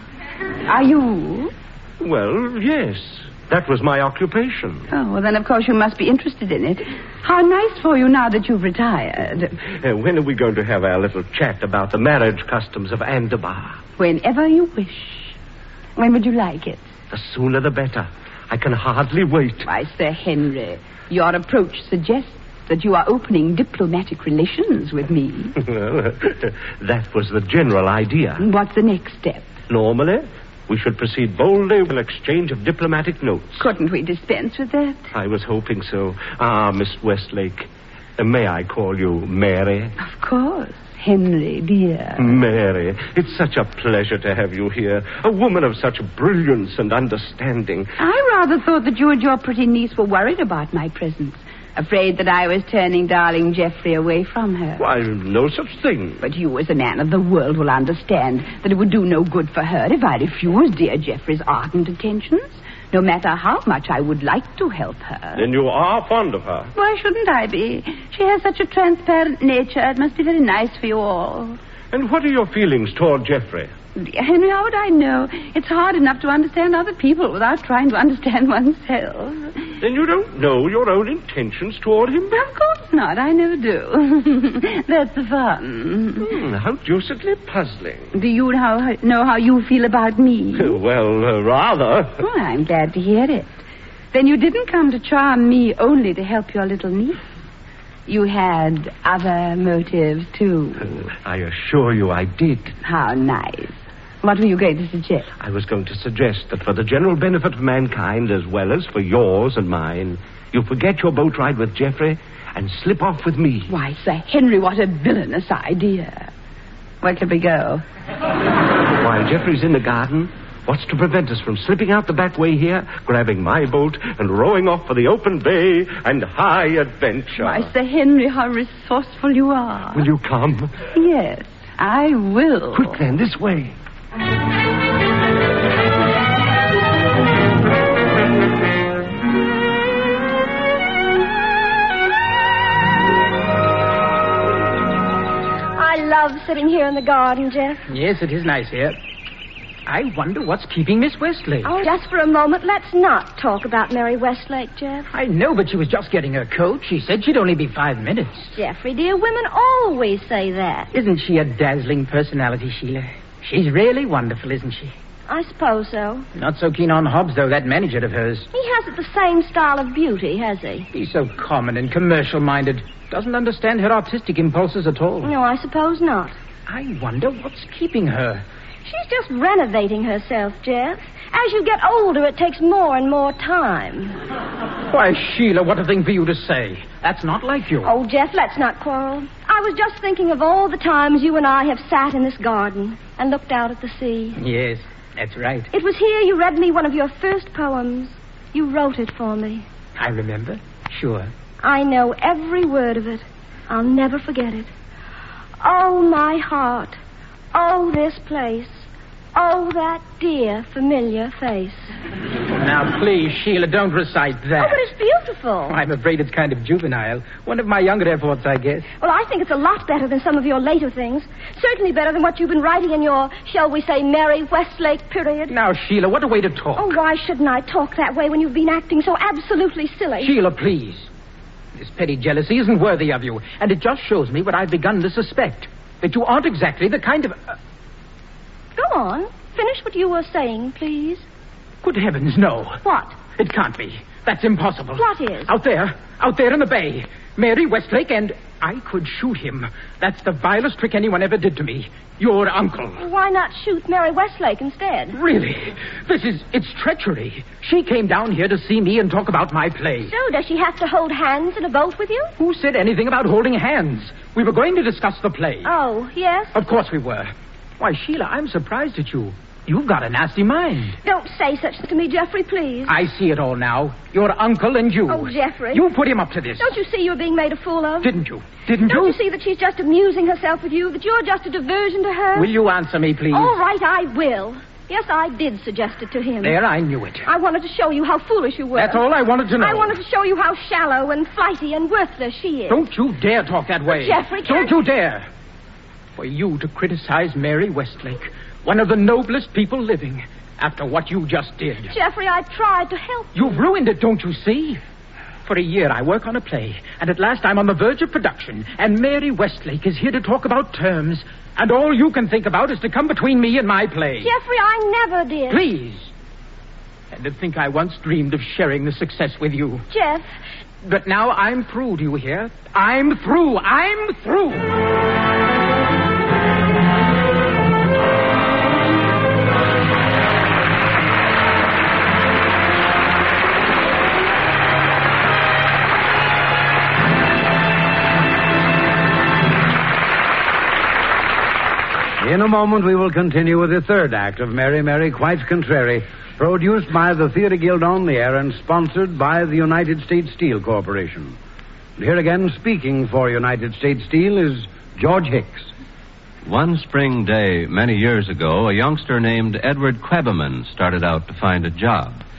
Are you? Well, yes. That was my occupation. Oh, well, then, of course, you must be interested in it. How nice for you now that you've retired. When are we going to have our little chat about the marriage customs of Andabar? Whenever you wish. When would you like it? The sooner the better. I can hardly wait. Why, Sir Henry, your approach suggests that you are opening diplomatic relations with me. Well, that was the general idea. What's the next step? Normally, we should proceed boldly with an exchange of diplomatic notes. Couldn't we dispense with that? I was hoping so. Ah, Miss Westlake, may I call you Mary? Of course. Henry, dear. Mary, it's such a pleasure to have you here. A woman of such brilliance and understanding. I rather thought that you and your pretty niece were worried about my presence. Afraid that I was turning darling Geoffrey away from her. Why, no such thing. But you, as a man of the world, will understand that it would do no good for her if I refused dear Geoffrey's ardent attentions. no matter how much I would like to help her. Then you are fond of her. Why shouldn't I be? She has such a transparent nature. It must be very nice for you all. And what are your feelings toward Geoffrey? Dear Henry, how would I know? It's hard enough to understand other people without trying to understand oneself. Then you don't know your own intentions toward him? Of course not. I never do. That's the fun. How deucedly puzzling. Do you know how you feel about me? Well, rather. Oh, I'm glad to hear it. Then you didn't come to charm me only to help your little niece. You had other motives, too. I assure you I did. How nice. What were you going to suggest? I was going to suggest that for the general benefit of mankind as well as for yours and mine, you forget your boat ride with Geoffrey and slip off with me. Why, Sir Henry, what a villainous idea. Where can we go? While Geoffrey's in the garden, what's to prevent us from slipping out the back way here, grabbing my boat, and rowing off for the open bay and high adventure? Why, Sir Henry, how resourceful you are. Will you come? Yes, I will. Quick, then, this way. I love sitting here in the garden, Jeff. Yes, it is nice here. I wonder what's keeping Miss Westlake. Oh, just for a moment, let's not talk about Mary Westlake, Jeff. I know, but she was just getting her coat. She said she'd only be 5 minutes. Jeffrey, dear, women always say that. Isn't she a dazzling personality, Sheila? She's really wonderful, isn't she? I suppose so. Not so keen on Hobbs, though, that manager of hers. He hasn't the same style of beauty, has he? He's so common and commercial-minded. Doesn't understand her artistic impulses at all. No, I suppose not. I wonder what's keeping her. She's just renovating herself, Jeff. As you get older, it takes more and more time. Why, Sheila, what a thing for you to say. That's not like you. Oh, Jeff, let's not quarrel. I was just thinking of all the times you and I have sat in this garden and looked out at the sea. Yes, that's right. It was here you read me one of your first poems. You wrote it for me. I remember. Sure. I know every word of it. I'll never forget it. Oh, my heart. Oh, this place. Oh, that dear, familiar face. Now, please, Sheila, don't recite that. Oh, but it's beautiful. I'm afraid it's kind of juvenile. One of my younger efforts, I guess. Well, I think it's a lot better than some of your later things. Certainly better than what you've been writing in your, shall we say, Mary Westlake period. Now, Sheila, what a way to talk. Oh, why shouldn't I talk that way when you've been acting so absolutely silly? Sheila, please. This petty jealousy isn't worthy of you, and it just shows me what I've begun to suspect. That you aren't exactly the kind of... Go on. Finish what you were saying, please. Good heavens, no. What? It can't be. That's impossible. What is? Out there in the bay. Mary Westlake, and I could shoot him. That's the vilest trick anyone ever did to me. Your uncle. Why not shoot Mary Westlake instead? Really? It's treachery. She came down here to see me and talk about my play. So does she have to hold hands in a boat with you? Who said anything about holding hands? We were going to discuss the play. Oh, yes? Of course we were. Why, Sheila, I'm surprised at you. You've got a nasty mind. Don't say such to me, Geoffrey, please. I see it all now. Your uncle and you. Oh, Geoffrey. You put him up to this. Don't you see you're being made a fool of? Didn't you? Don't you see that she's just amusing herself with you, that you're just a diversion to her? Will you answer me, please? All right, I will. Yes, I did suggest it to him. There, I knew it. I wanted to show you how foolish you were. That's all I wanted to know. I wanted to show you how shallow and flighty and worthless she is. Don't you dare talk that way. But Geoffrey, Don't you dare. For you to criticize Mary Westlake, one of the noblest people living, after what you just did. Geoffrey, I tried to help you. You've ruined it, don't you see? For a year I work on a play, and at last I'm on the verge of production, and Mary Westlake is here to talk about terms, and all you can think about is to come between me and my play. Geoffrey, I never did. Please. And to think I once dreamed of sharing the success with you. Jeff. But now I'm through, do you hear? I'm through. I'm through. In a moment, we will continue with the third act of Mary, Mary, Quite Contrary, produced by the Theatre Guild on the Air and sponsored by the United States Steel Corporation. And here again, speaking for United States Steel, is George Hicks. One spring day many years ago, a youngster named Edward Quabaman started out to find a job.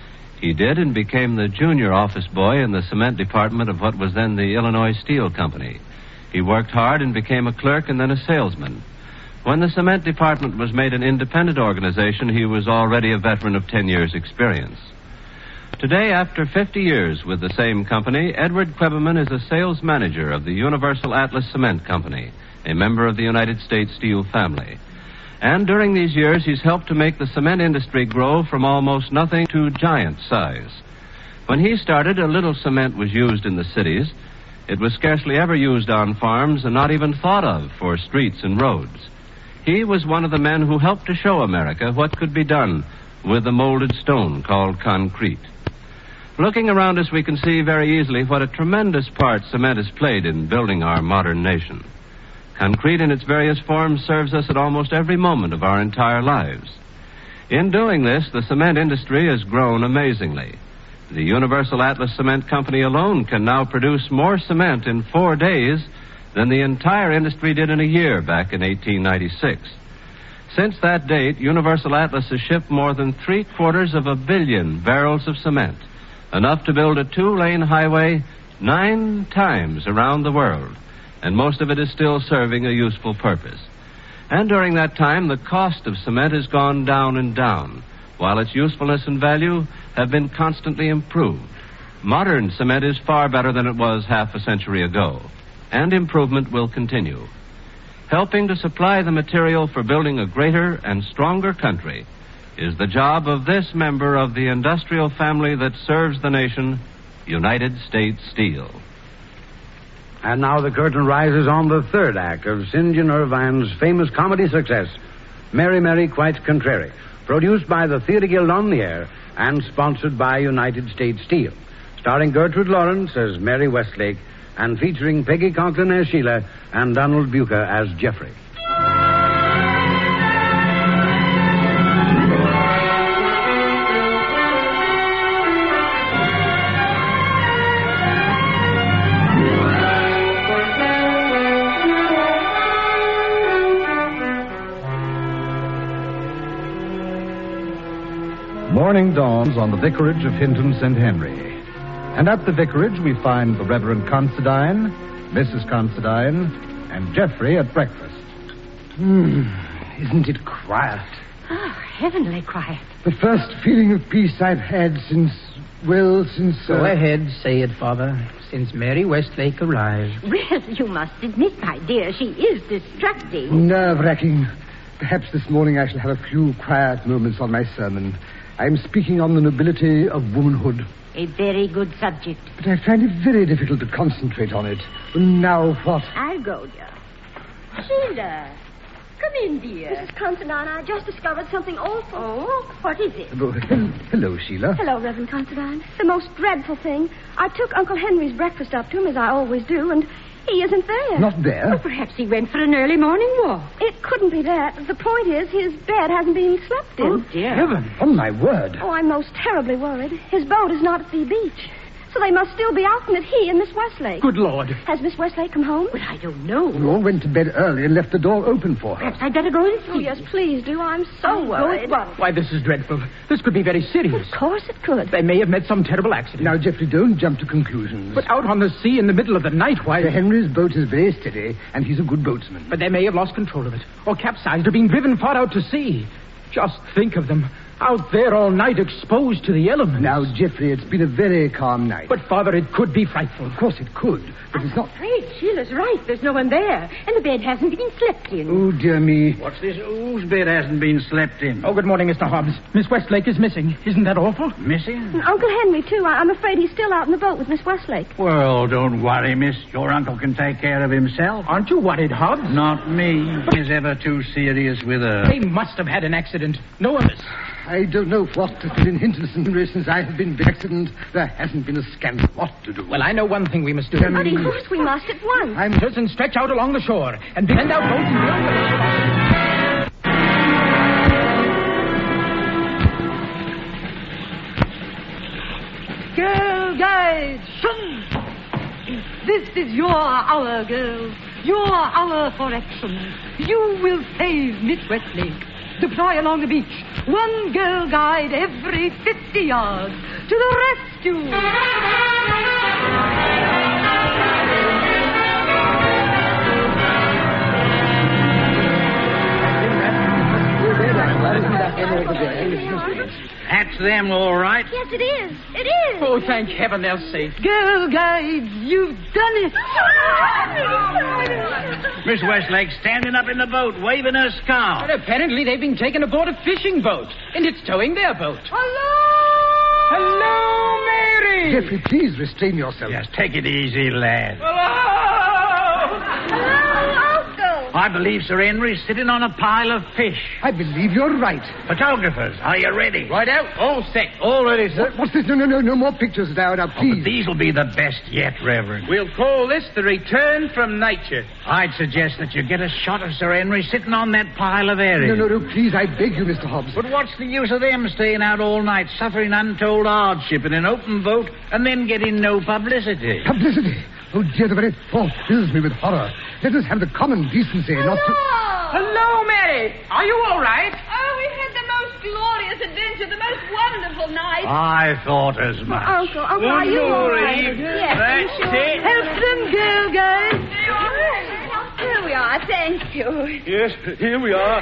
He did and became the junior office boy in the cement department of what was then the Illinois Steel Company. He worked hard and became a clerk and then a salesman. When the cement department was made an independent organization, he was already a veteran of 10 years' experience. Today, after 50 years with the same company, Edward Quebeman is a sales manager of the Universal Atlas Cement Company, a member of the United States Steel family. And during these years, he's helped to make the cement industry grow from almost nothing to giant size. When he started, a little cement was used in the cities. It was scarcely ever used on farms and not even thought of for streets and roads. He was one of the men who helped to show America what could be done with the molded stone called concrete. Looking around us, we can see very easily what a tremendous part cement has played in building our modern nation. Concrete in its various forms serves us at almost every moment of our entire lives. In doing this, the cement industry has grown amazingly. The Universal Atlas Cement Company alone can now produce more cement in 4 days than the entire industry did in a year back in 1896. Since that date, Universal Atlas has shipped more than 750 million barrels of cement, enough to build a 2-lane highway 9 times around the world. And most of it is still serving a useful purpose. And during that time, the cost of cement has gone down and down, while its usefulness and value have been constantly improved. Modern cement is far better than it was half a century ago, and improvement will continue. Helping to supply the material for building a greater and stronger country is the job of this member of the industrial family that serves the nation, United States Steel. And now the curtain rises on the third act of St. John Irvine's famous comedy success, Mary, Mary, Quite Contrary, produced by the Theatre Guild on the Air and sponsored by United States Steel, starring Gertrude Lawrence as Mary Westlake and featuring Peggy Conklin as Sheila and Donald Bucher as Jeffrey. Morning dawns on the vicarage of Hinton St. Henry. And at the vicarage, we find the Reverend Considine, Mrs. Considine, and Jeffrey at breakfast. Isn't it quiet? Oh, heavenly quiet. The first feeling of peace I've had since... Go ahead, say it, Father. Since Mary Westlake arrived. Really, you must admit, my dear, she is distracting. Nerve-wracking. Perhaps this morning I shall have a few quiet moments on my sermon. I'm speaking on the nobility of womanhood. A very good subject. But I find it very difficult to concentrate on it. Now what? I'll go, dear. Sheila, come in, dear. Mrs. Considine, I just discovered something awful. Oh, what is it? Hello, Sheila. Hello, Reverend Considine. The most dreadful thing. I took Uncle Henry's breakfast up to him, as I always do, and he isn't there. Not there? Well, perhaps he went for an early morning walk. It couldn't be that. The point is, his bed hasn't been slept in. Oh, dear. Heaven, on my word. Oh, I'm most terribly worried. His boat is not at the beach. So they must still be out in it, he and Miss Westlake. Good Lord. Has Miss Westlake come home? Well, I don't know. We all went to bed early and left the door open for her. Perhaps I'd better go and see. Oh, yes, please do. I'm so worried. Why, this is dreadful. This could be very serious. Of course it could. They may have met some terrible accident. Now, Jeffrey, don't jump to conclusions. But out on the sea in the middle of the night, why... Sir Henry's boat is very steady, and he's a good boatsman. But they may have lost control of it, or capsized, or been driven far out to sea. Just think of them. Out there all night, exposed to the elements. Now, Jeffrey, it's been a very calm night. But, Father, it could be frightful. Of course it could, but it's not... I'm afraid Sheila's right. There's no one there, and the bed hasn't been slept in. Oh, dear me. What's this? Whose bed hasn't been slept in? Oh, good morning, Mr. Hobbs. Miss Westlake is missing. Isn't that awful? Missing? And Uncle Henry, too. I'm afraid he's still out in the boat with Miss Westlake. Well, don't worry, miss. Your uncle can take care of himself. Aren't you worried, Hobbs? Not me. He's ever too serious with her. They must have had an accident. No illness. I don't know what has been in Hinton St. Henry since I have been accident. There hasn't been a scandal. What to do? Well, I know one thing we must do. But of course we must at once. I'm just and stretch out along the shore and bend out boats and build the... Girl guides, shun! This is your hour, girls. Your hour for action. You will save Miss Westlake. Deploy along the beach. One girl guide every 50 yards. To the rescue! That's them, all right. Yes, it is. It is. Oh, thank heaven they're safe. Girl guides, you've done it. Miss Westlake standing up in the boat, waving her scarf. But apparently they've been taken aboard a fishing boat, and it's towing their boat. Hello, Mary! Geoffrey, please restrain yourself. Yes, take it easy, lad. Hello, Uncle. I believe Sir Henry's sitting on a pile of fish. I believe you're right. Photographers, are you ready? Right out. All set. All ready, sir. What's this? No more pictures now, please. But these will be the best yet, Reverend. We'll call this the return from nature. I'd suggest that you get a shot of Sir Henry sitting on that pile of herring. No, please, I beg you, Mr. Hobbs. But what's the use of them staying out all night, suffering untold hardship in an open boat, and then getting no publicity? Publicity? Oh, dear, the very thought fills me with horror. Let us have the common decency not to... Hello, Mary. Are you all right? Oh, we had the most glorious adventure, the most wonderful night. I thought as much. Uncle, are you all right? Yes, That's it. Help them, girl guides. Here we are, thank you. Yes, here we are.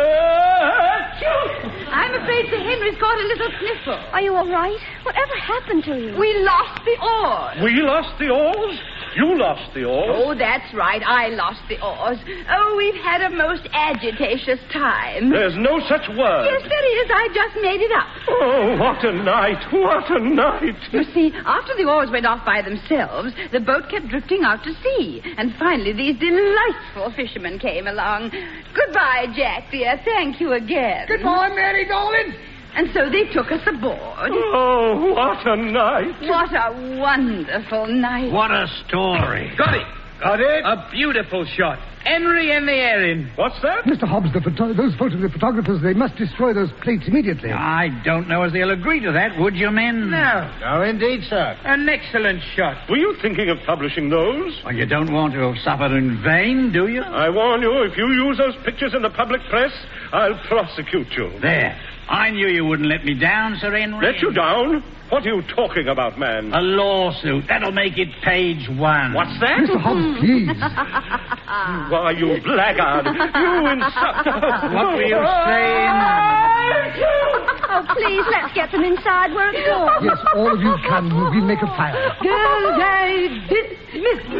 I'm afraid Sir Henry's caught a little sniffle. Are you all right? Whatever happened to you? We lost the oars. We lost the oars? You lost the oars? Oh, that's right. I lost the oars. Oh, we've had a most agitatious time. There's no such word. Yes, there is. I just made it up. Oh, what a night. What a night. You see, after the oars went off by themselves, the boat kept drifting out to sea. And finally, these delightful fishermen came along. Goodbye, Jack, dear. Thank you again. Goodbye, Mary, darling. And so they took us aboard. Oh, what a night. What a wonderful night. What a story. Got it. A beautiful shot. Henry and the herring. What's that? Mr. Hobbs, the photographers, they must destroy those plates immediately. I don't know as they'll agree to that, would you, men? No, indeed, sir. An excellent shot. Were you thinking of publishing those? Well, you don't want to have suffered in vain, do you? I warn you, if you use those pictures in the public press, I'll prosecute you. There. I knew you wouldn't let me down, Sir Henry. Let you down? What are you talking about, man? A lawsuit. That'll make it page 1. What's that? Mr. Hobbs, please. Why, you blackguard. You insult... What were you saying? Oh, please, let's get them inside where it's warm. Yes, all of you come. We'll make a fire. Girl guides, dismissed.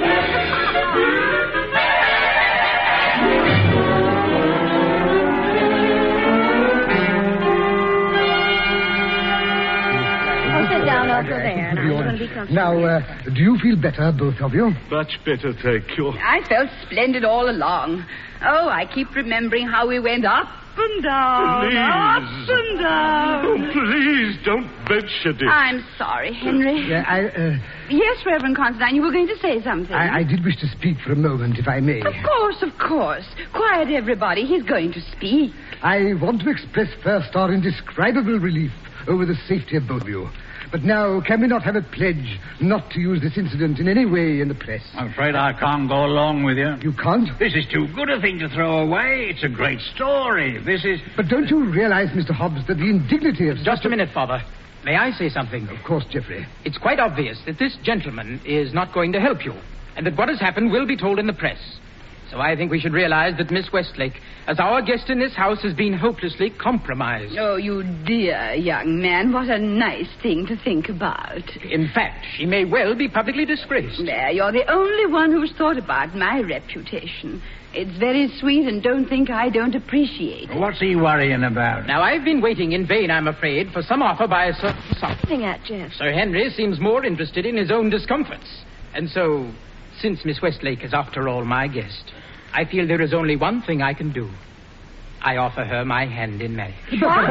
Sit down over there. Now, you're going to be comfortable. Now, do you feel better, both of you? Much better, thank you. I felt splendid all along. Oh, I keep remembering how we went up and down, Please. up and down. Oh, please, don't mention it. I'm sorry, Henry. Yeah, Yes, Reverend Constantine, you were going to say something. I did wish to speak for a moment, if I may. Of course. Quiet, everybody. He's going to speak. I want to express first our indescribable relief over the safety of both of you. But now, can we not have a pledge not to use this incident in any way in the press? I'm afraid I can't go along with you. You can't? This is too good a thing to throw away. It's a great story. This is... But don't you realize, Mr. Hobbs, that the indignity of... Just a minute, Father. May I say something? Of course, Geoffrey. It's quite obvious that this gentleman is not going to help you, and that what has happened will be told in the press. So I think we should realize that Miss Westlake, as our guest in this house, has been hopelessly compromised. Oh, you dear young man. What a nice thing to think about. In fact, she may well be publicly disgraced. There, you're the only one who's thought about my reputation. It's very sweet, and don't think I don't appreciate it. What's he worrying about? Now, I've been waiting in vain, I'm afraid, for some offer by a certain sum. Nothing at, Jeff. Sir Henry seems more interested in his own discomforts. And so, since Miss Westlake is after all my guest, I feel there is only one thing I can do. I offer her my hand in marriage.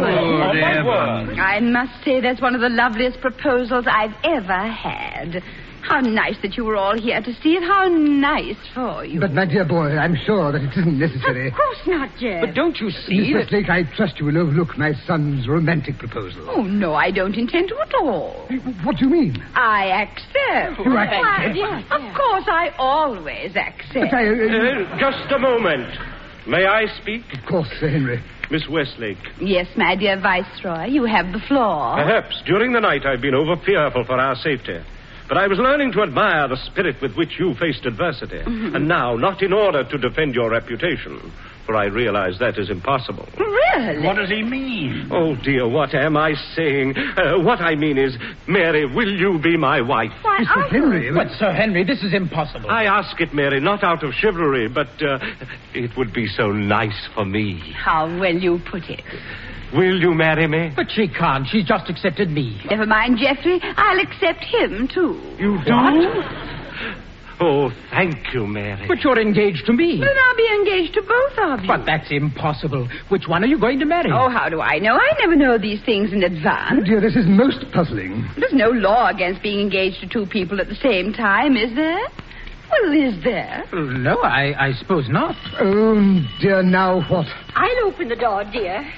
I must say that's one of the loveliest proposals I've ever had. How nice that you were all here to see it. How nice for you. But, my dear boy, I'm sure that it isn't necessary. Of course not, Jeff. But don't you see Miss that... Westlake, I trust you will overlook my son's romantic proposal. Oh, no, I don't intend to at all. What do you mean? I accept. You accept? Yes. Of course, I always accept. But I... Just a moment. May I speak? Of course, Sir Henry. Miss Westlake. Yes, my dear Viceroy, you have the floor. Perhaps during the night I've been over-fearful for our safety. But I was learning to admire the spirit with which you faced adversity. Mhm. And now, not in order to defend your reputation, for I realize that is impossible. Really? What does he mean? Oh, dear, what am I saying? What I mean is, Mary, will you be my wife? Why, Mr. Henry... But, Sir Henry, this is impossible. I ask it, Mary, not out of chivalry, but it would be so nice for me. How well you put it. Will you marry me? But she can't. She's just accepted me. Never mind, Geoffrey. I'll accept him, too. You don't? Oh, thank you, Mary. But you're engaged to me. Then I'll be engaged to both of you. But that's impossible. Which one are you going to marry? Oh, how do I know? I never know these things in advance. Oh, dear, this is most puzzling. There's no law against being engaged to two people at the same time, is there? Well, is there? No, I suppose not. Oh, dear, now what? I'll open the door, dear.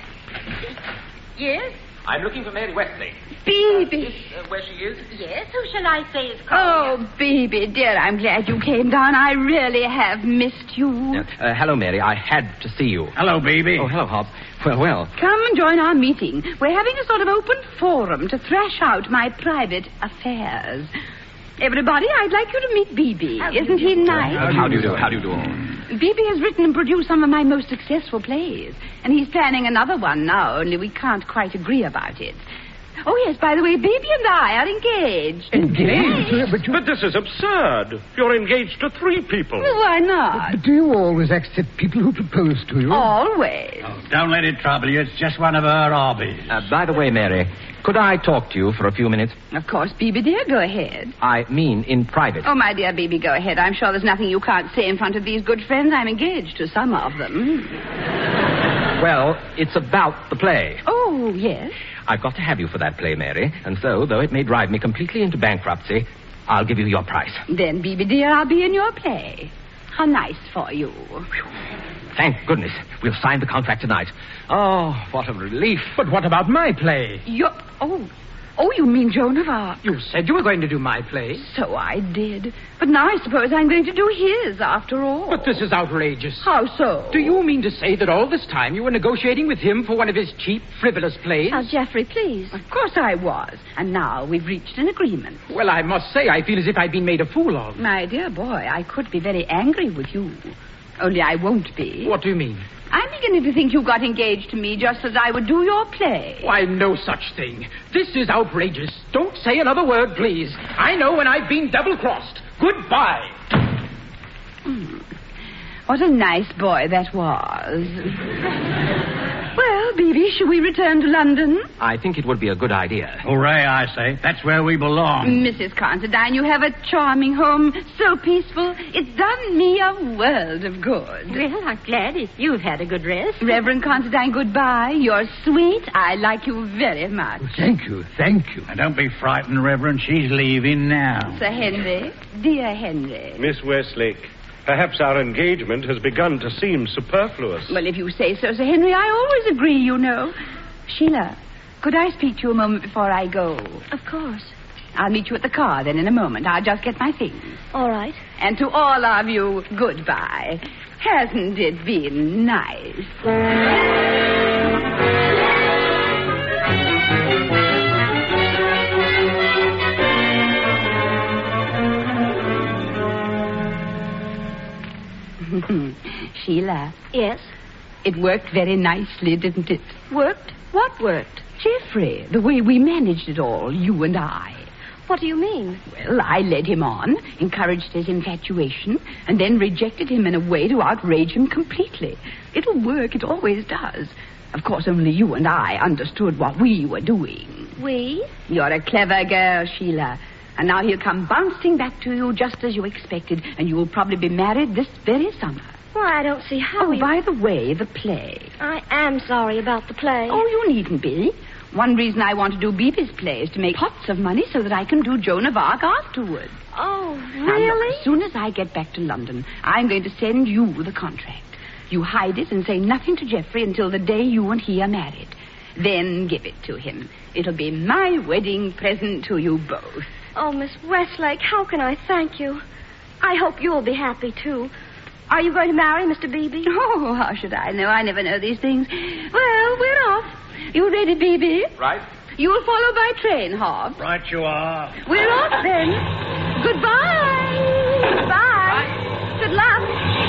Yes? I'm looking for Mary Westlake. Beebe. Where she is? Yes, who shall I say is calling? Oh, Beebe, dear, I'm glad you came down. I really have missed you. Hello, Mary. I had to see you. Hello, baby. Oh, hello, Hop. Well. Come and join our meeting. We're having a sort of open forum to thrash out my private affairs. Everybody, I'd like you to meet Beebe. Isn't he nice? How do you do? How do you do? Beebe has written and produced some of my most successful plays. And he's planning another one now, only we can't quite agree about it. Oh, yes, by the way, Beebe and I are engaged. Engaged? But this is absurd. You're engaged to 3 people. Well, why not? But do you always accept people who propose to you? Always. Oh, don't let it trouble you. It's just one of her hobbies. By the way, Mary, could I talk to you for a few minutes? Of course, Beebe, dear, go ahead. I mean in private. Oh, my dear Beebe, go ahead. I'm sure there's nothing you can't say in front of these good friends. I'm engaged to some of them. Well, it's about the play. Oh, yes? I've got to have you for that play, Mary. And so, though it may drive me completely into bankruptcy, I'll give you your price. Then, Beebe, dear, I'll be in your play. How nice for you. Thank goodness. We'll sign the contract tonight. Oh, what a relief. But what about my play? Oh, you mean Joan of Arc? You said you were going to do my play. So I did. But now I suppose I'm going to do his, after all. But this is outrageous. How so? Do you mean to say that all this time you were negotiating with him for one of his cheap, frivolous plays? Now, Geoffrey, please. Of course I was. And now we've reached an agreement. Well, I must say I feel as if I'd been made a fool of. My dear boy, I could be very angry with you. Only I won't be. What do you mean? I'm beginning to think you got engaged to me just as I would do your play. Why, no such thing. This is outrageous. Don't say another word, please. I know when I've been double-crossed. Goodbye. What a nice boy that was. Well, Beebe, shall we return to London? I think it would be a good idea. Hooray, I say. That's where we belong. Mrs. Considine, you have a charming home, so peaceful. It's done me a world of good. Well, I'm glad if you've had a good rest. Reverend Considine, goodbye. You're sweet. I like you very much. Thank you. Now, don't be frightened, Reverend. She's leaving now. Sir Henry, dear Henry. Miss Westlake, perhaps our engagement has begun to seem superfluous. Well, if you say so, Sir Henry, I always agree, you know. Sheila, could I speak to you a moment before I go? Of course. I'll meet you at the car then in a moment. I'll just get my things. All right. And to all of you, goodbye. Hasn't it been nice? Sheila. Yes? It worked very nicely, didn't it? Worked? What worked? Geoffrey, the way we managed it all, you and I. What do you mean? Well, I led him on, encouraged his infatuation, and then rejected him in a way to outrage him completely. It'll work, it always does. Of course, only you and I understood what we were doing. We? You're a clever girl, Sheila. And now he'll come bouncing back to you just as you expected, and you will probably be married this very summer. Why, I don't see how by the way, the play. I am sorry about the play. Oh, you needn't be. One reason I want to do Beebe's play is to make pots of money so that I can do Joan of Arc afterwards. Oh, Now, really? look, as soon as I get back to London, I'm going to send you the contract. You hide it and say nothing to Geoffrey until the day you and he are married. Then give it to him. It'll be my wedding present to you both. Oh, Miss Westlake, how can I thank you? I hope you'll be happy, too. Are you going to marry Mr. Beebe? Oh, how should I know? I never know these things. Well, we're off. You ready, Beebe? Right. You'll follow by train, Hobbs. Right you are. We're off then. Goodbye. Goodbye. Good luck.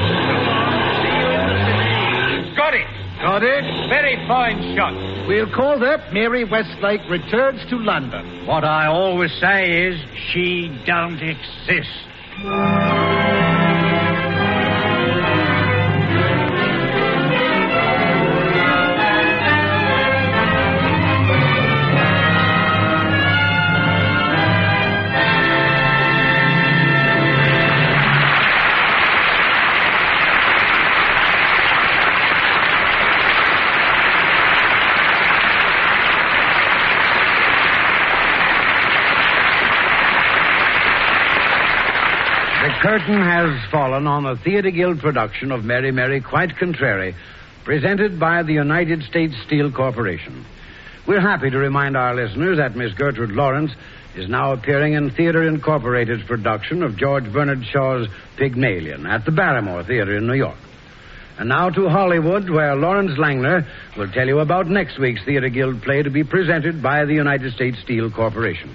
Got it. Got it. Very fine shot. We'll call that Mary Westlake Returns to London. What I always say is, she don't exist. The curtain has fallen on the Theatre Guild production of Mary, Mary, Quite Contrary, presented by the United States Steel Corporation. We're happy to remind our listeners that Miss Gertrude Lawrence is now appearing in Theatre Incorporated's production of George Bernard Shaw's Pygmalion at the Barrymore Theatre in New York. And now to Hollywood, where Lawrence Langner will tell you about next week's Theatre Guild play to be presented by the United States Steel Corporation.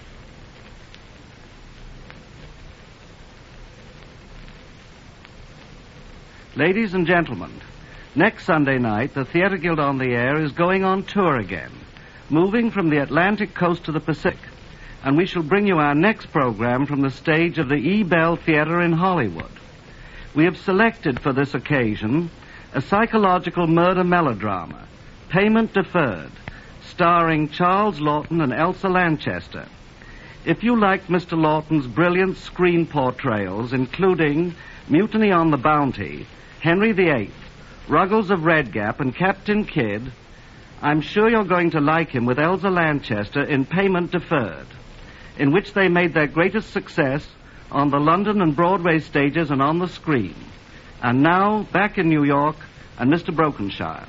Ladies and gentlemen, next Sunday night, the Theatre Guild on the Air is going on tour again, moving from the Atlantic coast to the Pacific. And we shall bring you our next program from the stage of the E. Bell Theatre in Hollywood. We have selected for this occasion a psychological murder melodrama, Payment Deferred, starring Charles Laughton and Elsa Lanchester. If you liked Mr. Laughton's brilliant screen portrayals, including Mutiny on the Bounty, Henry VIII, Ruggles of Redgap, and Captain Kidd, I'm sure you're going to like him with Elsa Lanchester in Payment Deferred, in which they made their greatest success on the London and Broadway stages and on the screen. And now, back in New York, and Mr. Brokenshire.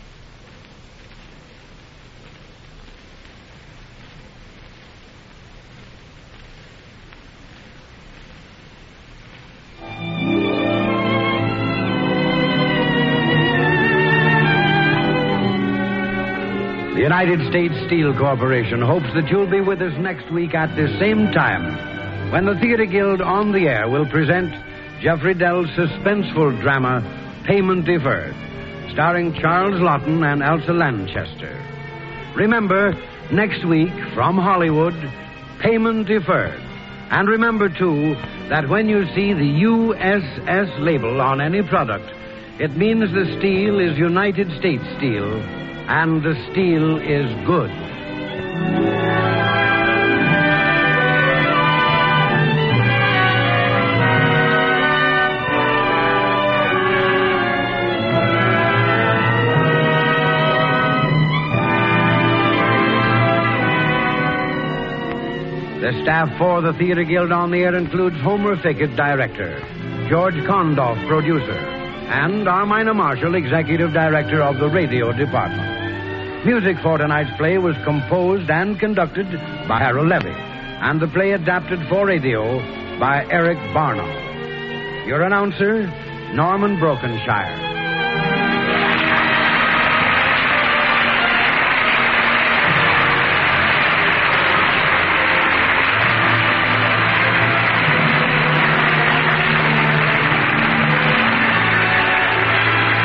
The United States Steel Corporation hopes that you'll be with us next week at this same time when the Theatre Guild on the Air will present Jeffrey Dell's suspenseful drama, Payment Deferred, starring Charles Laughton and Elsa Lanchester. Remember, next week from Hollywood, Payment Deferred. And remember, too, that when you see the USS label on any product, it means the steel is United States steel, and the steel is good. The staff for the Theatre Guild on the Air includes Homer Fickett, director, George Kondoff, producer, and Armina Marshall, executive director of the radio department. Music for tonight's play was composed and conducted by Harold Levy, and the play adapted for radio by Eric Barnall. Your announcer, Norman Brokenshire.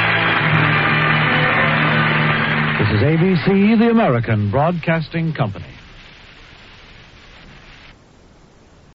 This is ABC, the American Broadcasting Company.